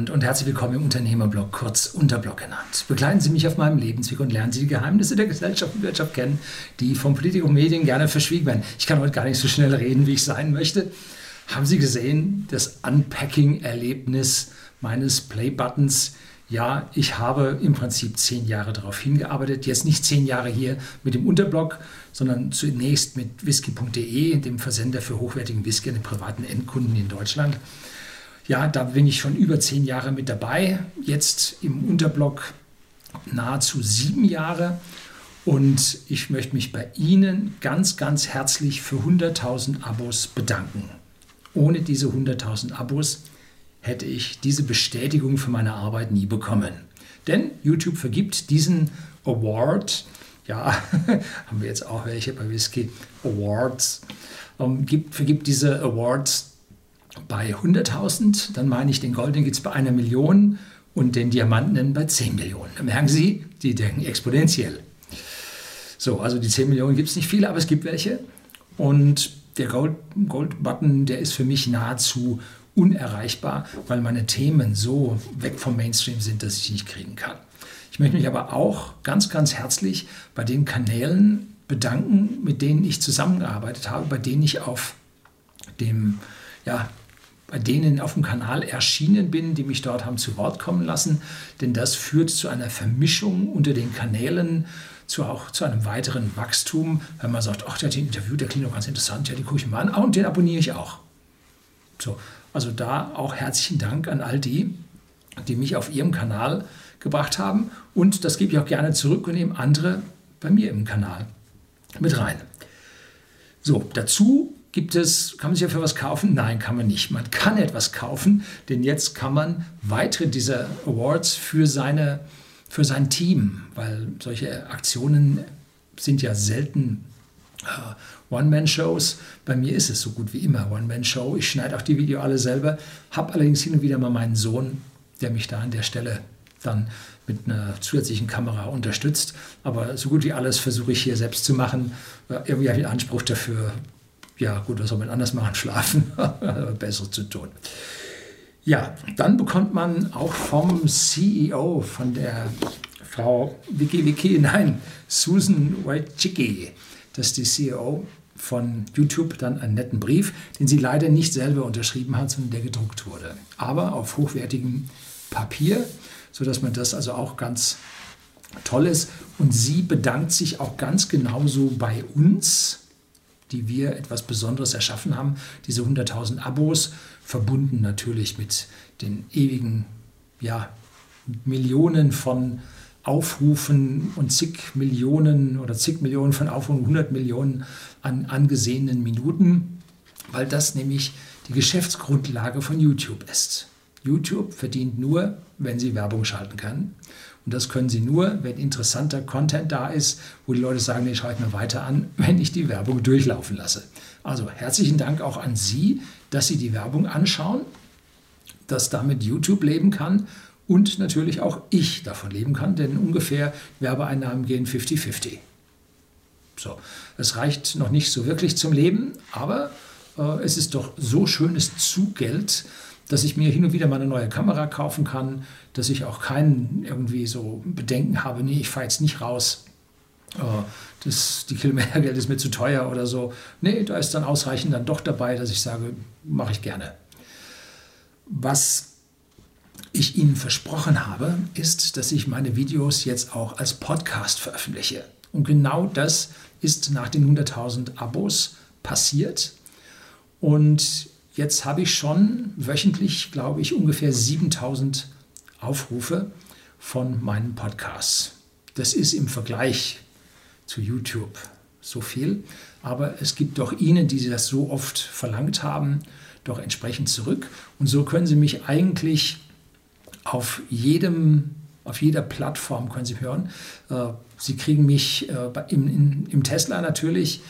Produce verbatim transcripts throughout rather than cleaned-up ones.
Abend und herzlich willkommen im Unternehmerblog, kurz Unterblog genannt. Begleiten Sie mich auf meinem Lebensweg und lernen Sie die Geheimnisse der Gesellschaft und Wirtschaft kennen, die von Politik und Medien gerne verschwiegen werden. Ich kann heute gar nicht so schnell reden, wie ich sein möchte. Haben Sie gesehen, das Unpacking-Erlebnis meines Play-Buttons? Ja, ich habe im Prinzip zehn Jahre darauf hingearbeitet. Jetzt nicht zehn Jahre hier mit dem Unterblog, sondern zunächst mit whisky punkt de, dem Versender für hochwertigen Whisky an den privaten Endkunden in Deutschland. Ja, da bin ich schon über zehn Jahre mit dabei. Jetzt im Unterblog nahezu sieben Jahre. Und ich möchte mich bei Ihnen ganz, ganz herzlich für hunderttausend Abos bedanken. Ohne diese hunderttausend Abos hätte ich diese Bestätigung für meine Arbeit nie bekommen. Denn YouTube vergibt diesen Award, ja, haben wir jetzt auch welche bei Whisky, Awards, ähm, gibt, vergibt diese Awards bei hunderttausend, dann meine ich, den Goldenen gibt es bei einer Million und den Diamantenen bei zehn Millionen. Da merken Sie, die denken exponentiell. So, also die zehn Millionen gibt es nicht viele, aber es gibt welche. Und der Gold, Gold-Button, der ist für mich nahezu unerreichbar, weil meine Themen so weg vom Mainstream sind, dass ich sie nicht kriegen kann. Ich möchte mich aber auch ganz, ganz herzlich bei den Kanälen bedanken, mit denen ich zusammengearbeitet habe, bei denen ich auf dem, ja, bei denen auf dem Kanal erschienen bin, die mich dort haben zu Wort kommen lassen, denn das führt zu einer Vermischung unter den Kanälen, zu auch zu einem weiteren Wachstum, wenn man sagt, ach, der hat den Interview, der klingt doch ganz interessant, ja, die gucke ich mir an, und den abonniere ich auch. So, also da auch herzlichen Dank an all die, die mich auf ihrem Kanal gebracht haben, und das gebe ich auch gerne zurück und nehme andere bei mir im Kanal mit rein. So, dazu gibt es, kann man sich dafür was kaufen? Nein, kann man nicht. Man kann etwas kaufen, denn jetzt kann man weitere dieser Awards für, seine, für sein Team, weil solche Aktionen sind ja selten äh, One-Man-Shows. Bei mir ist es so gut wie immer One-Man-Show. Ich schneide auch die Videos alle selber, habe allerdings hin und wieder mal meinen Sohn, der mich da an der Stelle dann mit einer zusätzlichen Kamera unterstützt. Aber so gut wie alles versuche ich hier selbst zu machen. Irgendwie habe ich einen Anspruch dafür. Ja gut, was soll man anders machen? Schlafen, besser zu tun. Ja, dann bekommt man auch vom C E O, von der Frau Vicky Vicky, nein, Susan Wojcicki, das ist die C E O von YouTube, dann einen netten Brief, den sie leider nicht selber unterschrieben hat, sondern der gedruckt wurde. Aber auf hochwertigem Papier, sodass man das also auch ganz toll ist. Und sie bedankt sich auch ganz genauso bei uns, die wir etwas Besonderes erschaffen haben, diese hunderttausend Abos, verbunden natürlich mit den ewigen, ja, Millionen von Aufrufen und zig Millionen oder zig Millionen von Aufrufen, hundert Millionen an angesehenen Minuten, weil das nämlich die Geschäftsgrundlage von YouTube ist. YouTube verdient nur, wenn sie Werbung schalten kann. Und das können sie nur, wenn interessanter Content da ist, wo die Leute sagen, nee, schau ich mir weiter an, wenn ich die Werbung durchlaufen lasse. Also herzlichen Dank auch an Sie, dass Sie die Werbung anschauen, dass damit YouTube leben kann und natürlich auch ich davon leben kann, denn ungefähr Werbeeinnahmen gehen fünfzig fünfzig. So, es reicht noch nicht so wirklich zum Leben, aber äh, es ist doch so schönes Zugeld, dass ich mir hin und wieder mal eine neue Kamera kaufen kann, dass ich auch keinen irgendwie so Bedenken habe, nee, ich fahre jetzt nicht raus, äh, das, die Kilometergeld ist mir zu teuer oder so. Nee, da ist dann ausreichend dann doch dabei, dass ich sage, mache ich gerne. Was ich Ihnen versprochen habe, ist, dass ich meine Videos jetzt auch als Podcast veröffentliche. Und genau das ist nach den hunderttausend Abos passiert. Und jetzt habe ich schon wöchentlich, glaube ich, ungefähr siebentausend Aufrufe von meinen Podcasts. Das ist im Vergleich zu YouTube so viel, aber es gibt doch Ihnen, die das so oft verlangt haben, doch entsprechend zurück. Und so können Sie mich eigentlich auf jedem, auf jeder Plattform können Sie hören. Sie kriegen mich im, im Tesla natürlich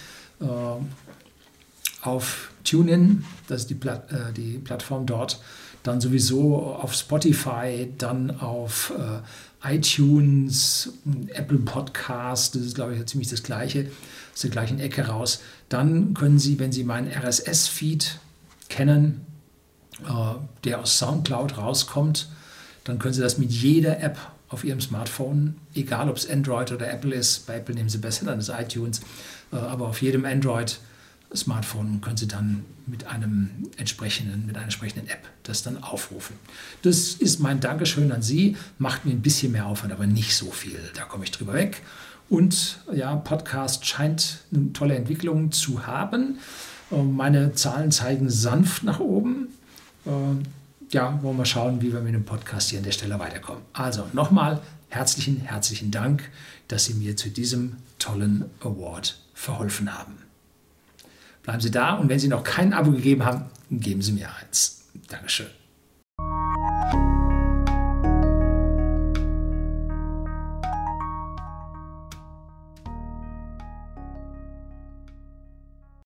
auf TuneIn, das ist die, Pla- äh, die Plattform dort, dann sowieso auf Spotify, dann auf äh, iTunes, Apple Podcast, das ist, glaube ich, ziemlich das Gleiche, aus der gleichen Ecke raus. Dann können Sie, wenn Sie meinen R S S-Feed kennen, äh, der aus Soundcloud rauskommt, dann können Sie das mit jeder App auf Ihrem Smartphone, egal ob es Android oder Apple ist. Bei Apple nehmen Sie besser dann das iTunes, aber auf jedem Android-Smartphone können Sie dann mit einem entsprechenden, mit einer entsprechenden App das dann aufrufen. Das ist mein Dankeschön an Sie. Macht mir ein bisschen mehr Aufwand, aber nicht so viel. Da komme ich drüber weg. Und ja, Podcast scheint eine tolle Entwicklung zu haben. Meine Zahlen zeigen sanft nach oben. Ja, wollen wir schauen, wie wir mit dem Podcast hier an der Stelle weiterkommen. Also nochmal herzlichen, herzlichen Dank, dass Sie mir zu diesem tollen Award verholfen haben. Bleiben Sie da und wenn Sie noch kein Abo gegeben haben, geben Sie mir eins. Dankeschön.